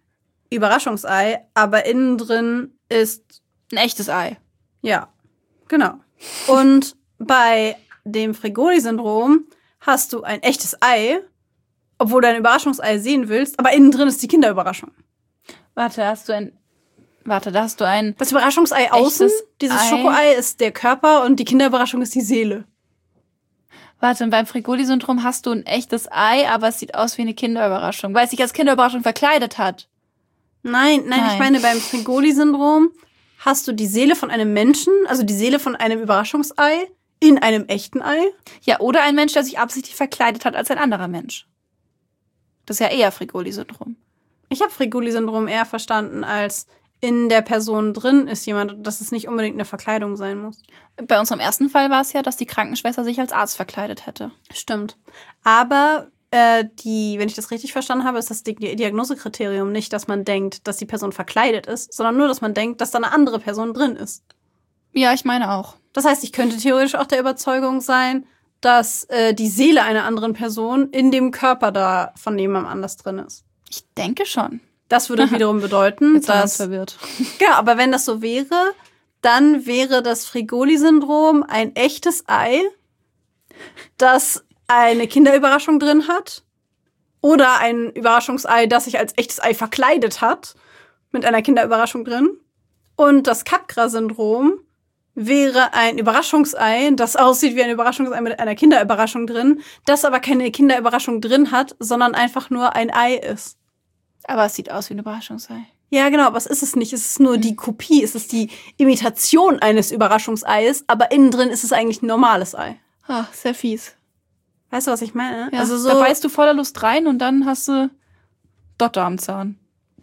Überraschungsei, aber innen drin ist ein echtes Ei. Ja, genau. Und bei dem Fregoli-Syndrom hast du ein echtes Ei, obwohl du ein Überraschungsei sehen willst, aber innen drin ist die Kinderüberraschung. Warte, hast du ein... Warte, da hast du ein... Das Überraschungsei außen, dieses Ei. Schokoei, ist der Körper und die Kinderüberraschung ist die Seele. Warte, und beim Fregoli-Syndrom hast du ein echtes Ei, aber es sieht aus wie eine Kinderüberraschung, weil es sich als Kinderüberraschung verkleidet hat. Nein, nein, Nein. ich meine, beim Fregoli-Syndrom hast du die Seele von einem Menschen, also die Seele von einem Überraschungsei, in einem echten Ei. Ja, oder ein Mensch, der sich absichtlich verkleidet hat als ein anderer Mensch. Das ist ja eher Fregoli-Syndrom. Ich habe Fregoli-Syndrom eher verstanden als in der Person drin ist jemand, dass es nicht unbedingt eine Verkleidung sein muss. Bei unserem ersten Fall war es ja, dass die Krankenschwester sich als Arzt verkleidet hätte. Stimmt. Aber äh, die, wenn ich das richtig verstanden habe, ist das Di- Diagnosekriterium nicht, dass man denkt, dass die Person verkleidet ist, sondern nur, dass man denkt, dass da eine andere Person drin ist. Ja, ich meine auch. Das heißt, ich könnte theoretisch auch der Überzeugung sein, dass äh, die Seele einer anderen Person in dem Körper da von jemandem anders drin ist. Ich denke schon. Das würde wiederum bedeuten, Jetzt haben wir uns dass... verwirrt. Ja, aber wenn das so wäre, dann wäre das Fregoli-Syndrom ein echtes Ei, das eine Kinderüberraschung drin hat. Oder ein Überraschungsei, das sich als echtes Ei verkleidet hat, mit einer Kinderüberraschung drin. Und das Capgras-Syndrom wäre ein Überraschungsei, das aussieht wie ein Überraschungsei mit einer Kinderüberraschung drin, das aber keine Kinderüberraschung drin hat, sondern einfach nur ein Ei ist. Aber es sieht aus wie ein Überraschungsei. Ja, genau, aber es ist es nicht. Es ist nur die Kopie, es ist die Imitation eines Überraschungseies, aber innen drin ist es eigentlich ein normales Ei. Ah, sehr fies. Weißt du, was ich meine? Ja, also so, da beißt du voller Lust rein und dann hast du Dotter am Zahn.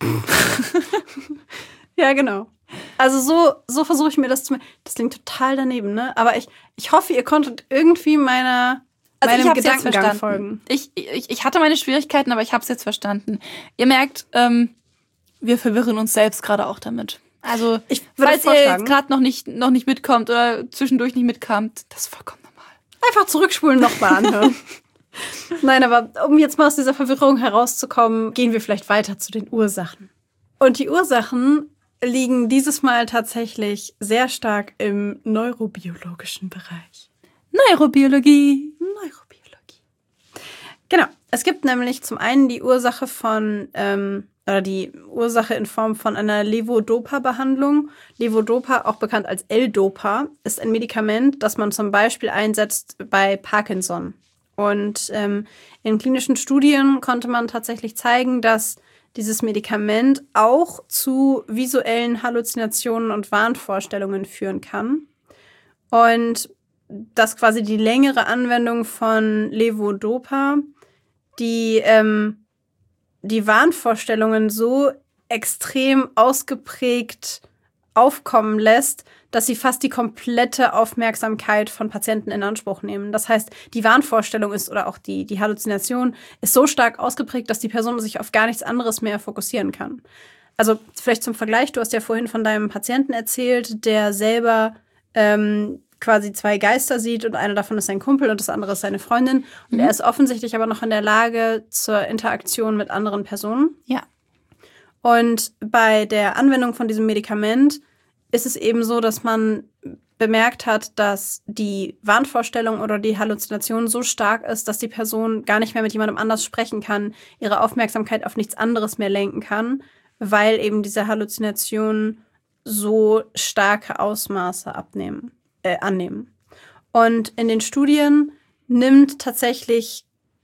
ja, genau. Also so, so versuche ich mir das zu... Das klingt total daneben, ne? Aber ich, ich hoffe, ihr konntet irgendwie meiner, Also meinem ich hab's jetzt Gedankengang verstanden. folgen. Ich, ich, ich hatte meine Schwierigkeiten, aber ich habe es jetzt verstanden. Ihr merkt, ähm, wir verwirren uns selbst gerade auch damit. Also, Ich würde falls ihr vorschlagen, jetzt gerade noch nicht, noch nicht mitkommt oder zwischendurch nicht mitkamt, das ist vollkommen normal. einfach zurückspulen, nochmal anhören. Nein, aber um jetzt mal aus dieser Verwirrung herauszukommen, gehen wir vielleicht weiter zu den Ursachen. Und die Ursachen liegen dieses Mal tatsächlich sehr stark im neurobiologischen Bereich. Neurobiologie. Neurobiologie. Genau. Es gibt nämlich zum einen die Ursache von, ähm, oder die Ursache in Form von einer Levodopa-Behandlung. Levodopa, auch bekannt als L-Dopa, ist ein Medikament, das man zum Beispiel einsetzt bei Parkinson. Und ähm, in klinischen Studien konnte man tatsächlich zeigen, dass dieses Medikament auch zu visuellen Halluzinationen und Wahnvorstellungen führen kann. Und dass quasi die längere Anwendung von Levodopa die, ähm, die Wahnvorstellungen so extrem ausgeprägt aufkommen lässt, dass sie fast die komplette Aufmerksamkeit von Patienten in Anspruch nehmen. Das heißt, die Wahnvorstellung ist oder auch die, die Halluzination ist so stark ausgeprägt, dass die Person sich auf gar nichts anderes mehr fokussieren kann. Also vielleicht zum Vergleich, du hast ja vorhin von deinem Patienten erzählt, der selber ähm, quasi zwei Geister sieht und einer davon ist sein Kumpel und das andere ist seine Freundin. Und Mhm. er ist offensichtlich aber noch in der Lage zur Interaktion mit anderen Personen. Ja. Und bei der Anwendung von diesem Medikament ist es eben so, dass man bemerkt hat, dass die Wahnvorstellung oder die Halluzination so stark ist, dass die Person gar nicht mehr mit jemandem anders sprechen kann, ihre Aufmerksamkeit auf nichts anderes mehr lenken kann, weil eben diese Halluzinationen so starke Ausmaße abnehmen, äh, annehmen. Und in den Studien nimmt tatsächlich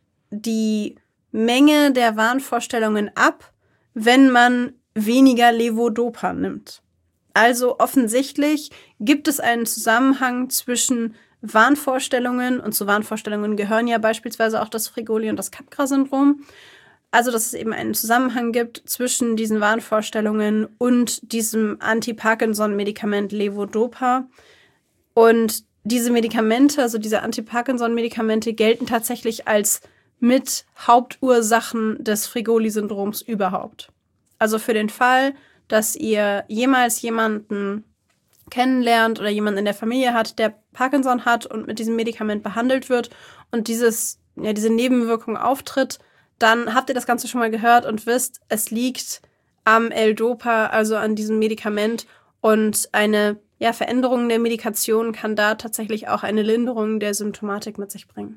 die Menge der Wahnvorstellungen ab, wenn man weniger Levodopa nimmt. Also offensichtlich gibt es einen Zusammenhang zwischen Wahnvorstellungen, und zu Wahnvorstellungen gehören ja beispielsweise auch das Fregoli- und das Capgras-Syndrom. Also, dass es eben einen Zusammenhang gibt zwischen diesen Wahnvorstellungen und diesem Anti-Parkinson-Medikament Levodopa. Und diese Medikamente, also diese Anti-Parkinson-Medikamente, gelten tatsächlich als mit Hauptursachen des Fregoli-Syndroms überhaupt. Also für den Fall, dass ihr jemals jemanden kennenlernt oder jemanden in der Familie hat, der Parkinson hat und mit diesem Medikament behandelt wird und dieses, ja, diese Nebenwirkung auftritt, dann habt ihr das Ganze schon mal gehört und wisst, es liegt am L-Dopa, also an diesem Medikament. Und eine ja, Veränderung der Medikation kann da tatsächlich auch eine Linderung der Symptomatik mit sich bringen.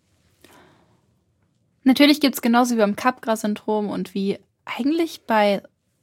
Natürlich gibt es genauso wie beim Capgras-Syndrom und wie eigentlich bei,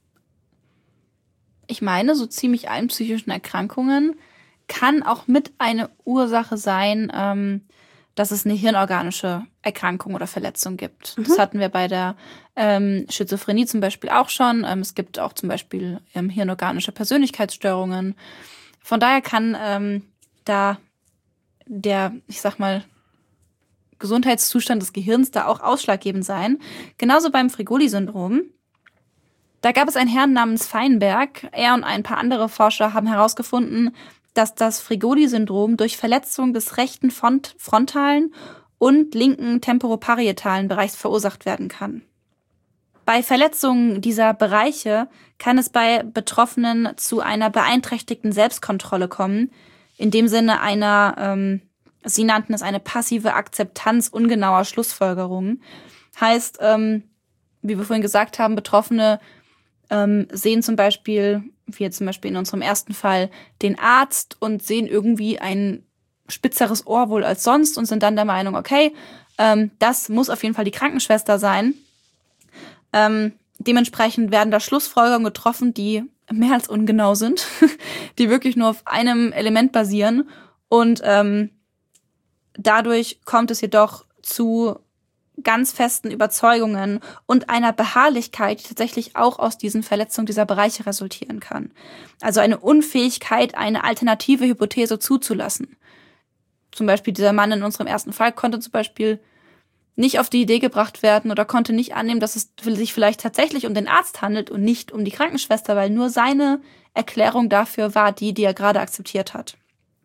ich meine, so ziemlich allen psychischen Erkrankungen, kann auch mit eine Ursache sein, ähm, dass es eine hirnorganische Erkrankung oder Verletzung gibt. Mhm. Das hatten wir bei der ähm, Schizophrenie zum Beispiel auch schon. Ähm, es gibt auch zum Beispiel ähm, hirnorganische Persönlichkeitsstörungen. Von daher kann ähm, da der, ich sag mal, Gesundheitszustand des Gehirns da auch ausschlaggebend sein. Genauso beim Fregoli-Syndrom. Da gab es einen Herrn namens Feinberg. Er und ein paar andere Forscher haben herausgefunden, dass das Fregoli-Syndrom durch Verletzung des rechten Front- frontalen und linken temporoparietalen Bereichs verursacht werden kann. Bei Verletzungen dieser Bereiche kann es bei Betroffenen zu einer beeinträchtigten Selbstkontrolle kommen, in dem Sinne einer, ähm, sie nannten es eine passive Akzeptanz ungenauer Schlussfolgerungen. Heißt, ähm, wie wir vorhin gesagt haben, Betroffene ähm, sehen zum Beispiel, wie jetzt zum Beispiel in unserem ersten Fall, den Arzt und sehen irgendwie ein spitzeres Ohr wohl als sonst und sind dann der Meinung, okay, ähm, das muss auf jeden Fall die Krankenschwester sein. Ähm, dementsprechend werden da Schlussfolgerungen getroffen, die mehr als ungenau sind, die wirklich nur auf einem Element basieren. Und ähm, dadurch kommt es jedoch zu ganz festen Überzeugungen und einer Beharrlichkeit, die tatsächlich auch aus diesen Verletzungen dieser Bereiche resultieren kann. Also eine Unfähigkeit, eine alternative Hypothese zuzulassen. Zum Beispiel dieser Mann in unserem ersten Fall konnte zum Beispiel nicht auf die Idee gebracht werden oder konnte nicht annehmen, dass es sich vielleicht tatsächlich um den Arzt handelt und nicht um die Krankenschwester, weil nur seine Erklärung dafür war die, die er gerade akzeptiert hat.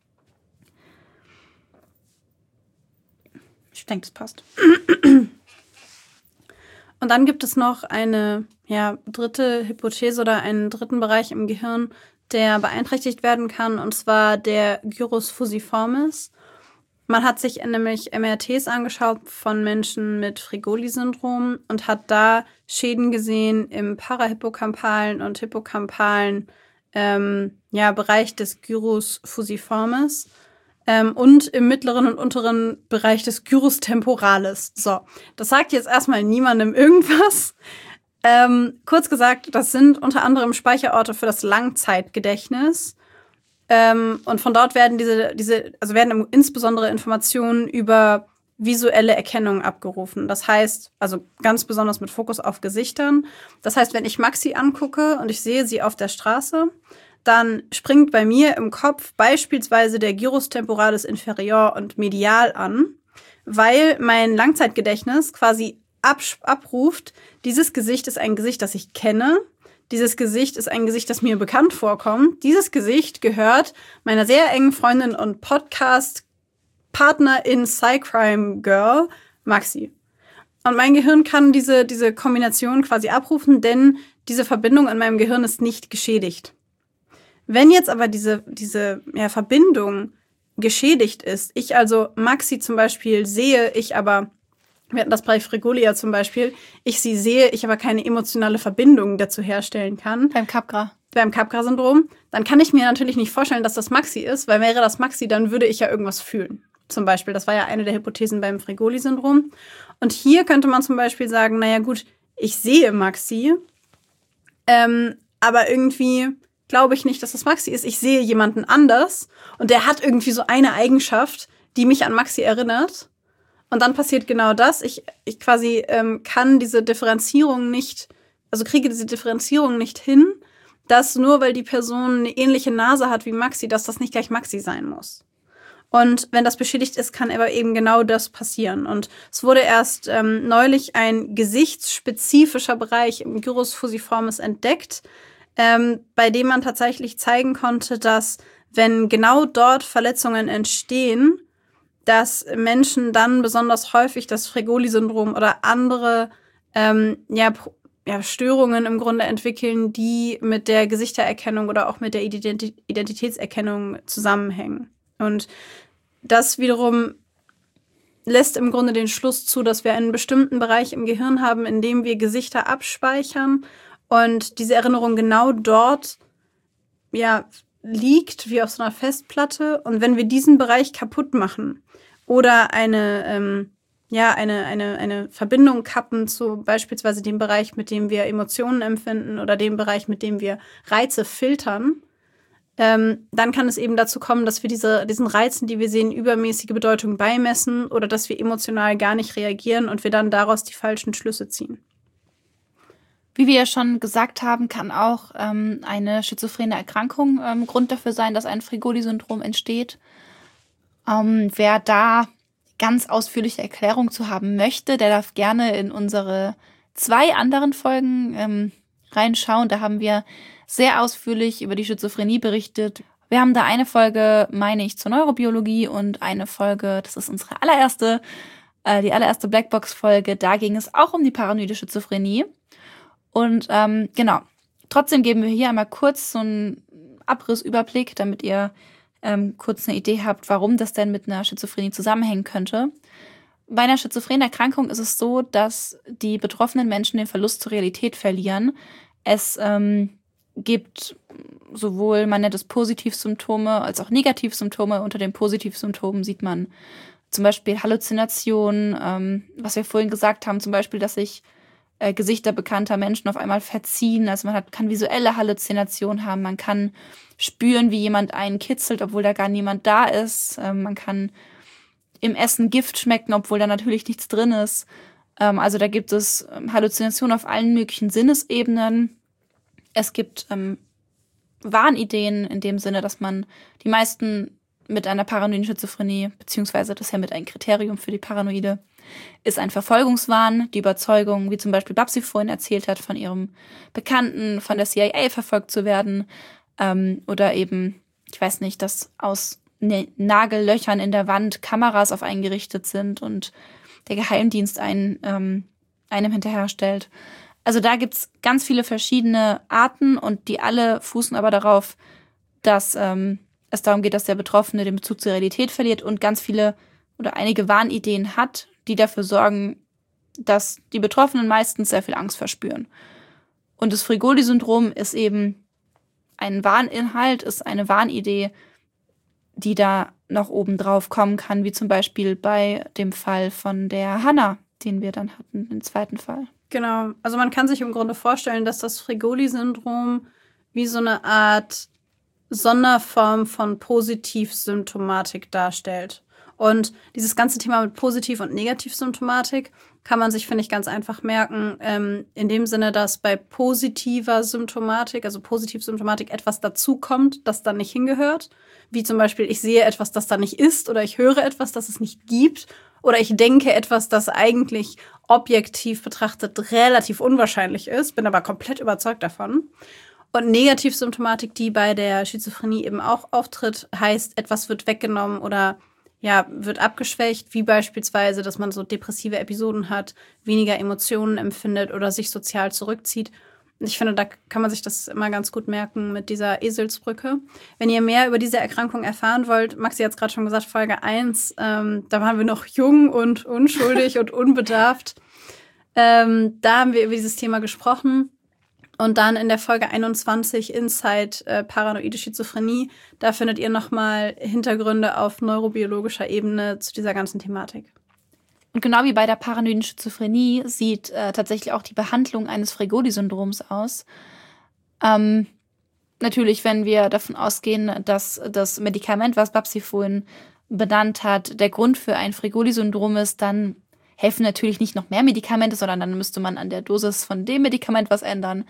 Ich denke, das passt. Und dann gibt es noch eine ja, dritte Hypothese oder einen dritten Bereich im Gehirn, der beeinträchtigt werden kann, und zwar der Gyrus fusiformis. Man hat sich nämlich M R Ts angeschaut von Menschen mit Fregoli-Syndrom und hat da Schäden gesehen im parahippocampalen und hippocampalen ähm, ja, Bereich des Gyrus fusiformis. Ähm, und im mittleren und unteren Bereich des Gyrus temporalis. So, das sagt jetzt erstmal niemandem irgendwas. Ähm, kurz gesagt, das sind unter anderem Speicherorte für das Langzeitgedächtnis. Ähm, und von dort werden diese, diese, also werden insbesondere Informationen über visuelle Erkennung abgerufen. Das heißt, also ganz besonders mit Fokus auf Gesichtern. Das heißt, wenn ich Maxi angucke und ich sehe sie auf der Straße, dann springt bei mir im Kopf beispielsweise der Gyrus temporalis inferior und medial an, weil mein Langzeitgedächtnis quasi ab- abruft, dieses Gesicht ist ein Gesicht, das ich kenne, dieses Gesicht ist ein Gesicht, das mir bekannt vorkommt, dieses Gesicht gehört meiner sehr engen Freundin und Podcast-Partnerin Cycrime Girl, Maxi. Und mein Gehirn kann diese, diese Kombination quasi abrufen, denn diese Verbindung in meinem Gehirn ist nicht geschädigt. Wenn jetzt aber diese, diese ja, Verbindung geschädigt ist, ich also Maxi zum Beispiel sehe, ich aber, wir hatten das bei Fregoli ja zum Beispiel, ich sie sehe, ich aber keine emotionale Verbindung dazu herstellen kann. Beim Capgras. Beim Capgras-Syndrom, dann kann ich mir natürlich nicht vorstellen, dass das Maxi ist, weil wäre das Maxi, dann würde ich ja irgendwas fühlen. Zum Beispiel, das war ja eine der Hypothesen beim Fregoli-Syndrom. Und hier könnte man zum Beispiel sagen, naja gut, ich sehe Maxi, ähm, aber irgendwie glaube ich nicht, dass das Maxi ist. Ich sehe jemanden anders und der hat irgendwie so eine Eigenschaft, die mich an Maxi erinnert. Und dann passiert genau das. Ich, ich quasi ähm, kann diese Differenzierung nicht, also kriege diese Differenzierung nicht hin, dass nur weil die Person eine ähnliche Nase hat wie Maxi, dass das nicht gleich Maxi sein muss. Und wenn das beschädigt ist, kann aber eben genau das passieren. Und es wurde erst ähm, neulich ein gesichtsspezifischer Bereich im Gyrus fusiformis entdeckt, ähm, bei dem man tatsächlich zeigen konnte, dass wenn genau dort Verletzungen entstehen, dass Menschen dann besonders häufig das Fregoli-Syndrom oder andere ähm, ja, ja, Störungen im Grunde entwickeln, die mit der Gesichtererkennung oder auch mit der Ident- Identitätserkennung zusammenhängen. Und das wiederum lässt im Grunde den Schluss zu, dass wir einen bestimmten Bereich im Gehirn haben, in dem wir Gesichter abspeichern Und diese Erinnerung genau dort, ja, liegt wie auf so einer Festplatte. Und wenn wir diesen Bereich kaputt machen oder eine, ähm, ja, eine, eine, eine Verbindung kappen zu beispielsweise dem Bereich, mit dem wir Emotionen empfinden oder dem Bereich, mit dem wir Reize filtern, ähm, dann kann es eben dazu kommen, dass wir diese, diesen Reizen, die wir sehen, übermäßige Bedeutung beimessen oder dass wir emotional gar nicht reagieren und wir dann daraus die falschen Schlüsse ziehen. Wie wir ja schon gesagt haben, kann auch ähm, eine schizophrene Erkrankung ähm, Grund dafür sein, dass ein Fregoli-Syndrom entsteht. Ähm, wer da ganz ausführliche Erklärung zu haben möchte, der darf gerne in unsere zwei anderen Folgen ähm, reinschauen. Da haben wir sehr ausführlich über die Schizophrenie berichtet. Wir haben da eine Folge, meine ich, zur Neurobiologie und eine Folge, das ist unsere allererste, äh, die allererste Blackbox-Folge, da ging es auch um die paranoide Schizophrenie. Und ähm, genau, trotzdem geben wir hier einmal kurz so einen Abrissüberblick, damit ihr ähm, kurz eine Idee habt, warum das denn mit einer Schizophrenie zusammenhängen könnte. Bei einer schizophrenen Erkrankung ist es so, dass die betroffenen Menschen den Verlust zur Realität verlieren. Es ähm, gibt sowohl, man nennt es Positivsymptome, als auch Negativsymptome. Unter den Positivsymptomen sieht man zum Beispiel Halluzinationen, ähm, was wir vorhin gesagt haben, zum Beispiel, dass sich äh, Gesichter bekannter Menschen auf einmal verziehen. Also man hat, kann visuelle Halluzinationen haben, man kann spüren, wie jemand einen kitzelt, obwohl da gar niemand da ist. Ähm, man kann im Essen Gift schmecken, obwohl da natürlich nichts drin ist. Ähm, also da gibt es ähm, Halluzinationen auf allen möglichen Sinnesebenen. Es gibt ähm, Wahnideen in dem Sinne, dass man die meisten mit einer paranoiden Schizophrenie, beziehungsweise das ist ja mit ein Kriterium für die Paranoide, ist ein Verfolgungswahn, die Überzeugung, wie zum Beispiel Babsi vorhin erzählt hat, von ihrem Bekannten, von der C I A verfolgt zu werden, ähm, oder eben, ich weiß nicht, dass aus ne- Nagellöchern in der Wand Kameras auf einen gerichtet sind und der Geheimdienst einen, ähm, einem hinterherstellt. Also da gibt's ganz viele verschiedene Arten und die alle fußen aber darauf, dass ähm, es darum geht, dass der Betroffene den Bezug zur Realität verliert und ganz viele oder einige Wahnideen hat, die dafür sorgen, dass die Betroffenen meistens sehr viel Angst verspüren. Und das Fregoli-Syndrom ist eben ein Wahninhalt, ist eine Wahnidee, die da noch oben drauf kommen kann, wie zum Beispiel bei dem Fall von der Hannah, den wir dann hatten, im zweiten Fall. Genau, also man kann sich im Grunde vorstellen, dass das Fregoli-Syndrom wie so eine Art Sonderform von Positivsymptomatik darstellt. Und dieses ganze Thema mit Positiv- und Negativsymptomatik kann man sich, finde ich, ganz einfach merken, ähm, in dem Sinne, dass bei positiver Symptomatik, also Positivsymptomatik, etwas dazukommt, das dann nicht hingehört. Wie zum Beispiel, ich sehe etwas, das da nicht ist, oder ich höre etwas, das es nicht gibt, oder ich denke etwas, das eigentlich objektiv betrachtet relativ unwahrscheinlich ist, bin aber komplett überzeugt davon. Und Negativsymptomatik, die bei der Schizophrenie eben auch auftritt, heißt, etwas wird weggenommen oder ja, wird abgeschwächt, wie beispielsweise, dass man so depressive Episoden hat, weniger Emotionen empfindet oder sich sozial zurückzieht. Und ich finde, da kann man sich das immer ganz gut merken mit dieser Eselsbrücke. Wenn ihr mehr über diese Erkrankung erfahren wollt, Maxi hat es gerade schon gesagt, Folge eins, ähm, da waren wir noch jung und unschuldig und unbedarft. Ähm, da haben wir über dieses Thema gesprochen. Und dann in der Folge einundzwanzig Inside äh, Paranoide Schizophrenie, da findet ihr nochmal Hintergründe auf neurobiologischer Ebene zu dieser ganzen Thematik. Und genau wie bei der paranoiden Schizophrenie sieht äh, tatsächlich auch die Behandlung eines Fregoli-Syndroms aus. Ähm, natürlich, wenn wir davon ausgehen, dass das Medikament, was Babsi vorhin benannt hat, der Grund für ein Fregoli-Syndrom ist, dann helfen natürlich nicht noch mehr Medikamente, sondern dann müsste man an der Dosis von dem Medikament was ändern.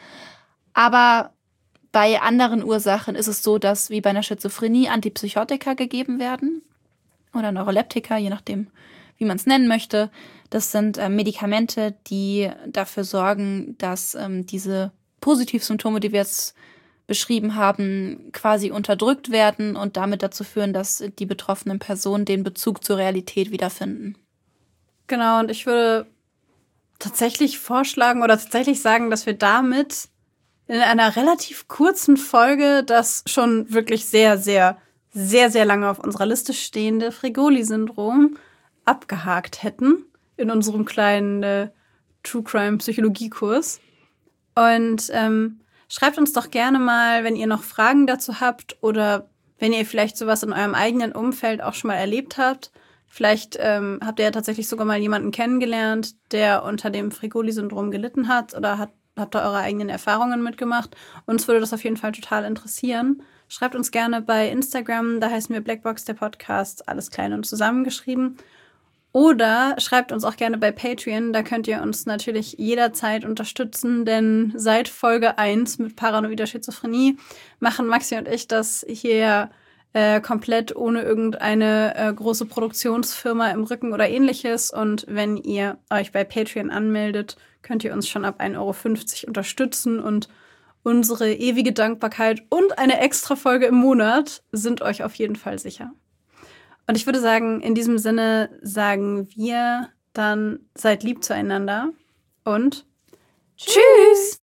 Aber bei anderen Ursachen ist es so, dass wie bei einer Schizophrenie Antipsychotika gegeben werden oder Neuroleptika, je nachdem, wie man es nennen möchte. Das sind äh, Medikamente, die dafür sorgen, dass ähm, diese Positivsymptome, die wir jetzt beschrieben haben, quasi unterdrückt werden und damit dazu führen, dass die betroffenen Personen den Bezug zur Realität wiederfinden. Genau, und ich würde tatsächlich vorschlagen oder tatsächlich sagen, dass wir damit in einer relativ kurzen Folge das schon wirklich sehr, sehr, sehr, sehr lange auf unserer Liste stehende Fregoli-Syndrom abgehakt hätten in unserem kleinen äh, True-Crime-Psychologie-Kurs. Und ähm, schreibt uns doch gerne mal, wenn ihr noch Fragen dazu habt oder wenn ihr vielleicht sowas in eurem eigenen Umfeld auch schon mal erlebt habt. Vielleicht ähm, habt ihr ja tatsächlich sogar mal jemanden kennengelernt, der unter dem Fregoli-Syndrom gelitten hat oder hat, habt da eure eigenen Erfahrungen mitgemacht. Uns würde das auf jeden Fall total interessieren. Schreibt uns gerne bei Instagram, da heißen wir Blackbox der Podcast, alles klein und zusammengeschrieben. Oder schreibt uns auch gerne bei Patreon, da könnt ihr uns natürlich jederzeit unterstützen, denn seit Folge eins mit paranoider Schizophrenie machen Maxi und ich das hier äh, komplett ohne irgendeine äh, große Produktionsfirma im Rücken oder ähnliches. Und wenn ihr euch bei Patreon anmeldet, könnt ihr uns schon ab ein Euro fünfzig unterstützen und unsere ewige Dankbarkeit und eine extra Folge im Monat sind euch auf jeden Fall sicher. Und ich würde sagen, in diesem Sinne sagen wir dann, seid lieb zueinander und tschüss!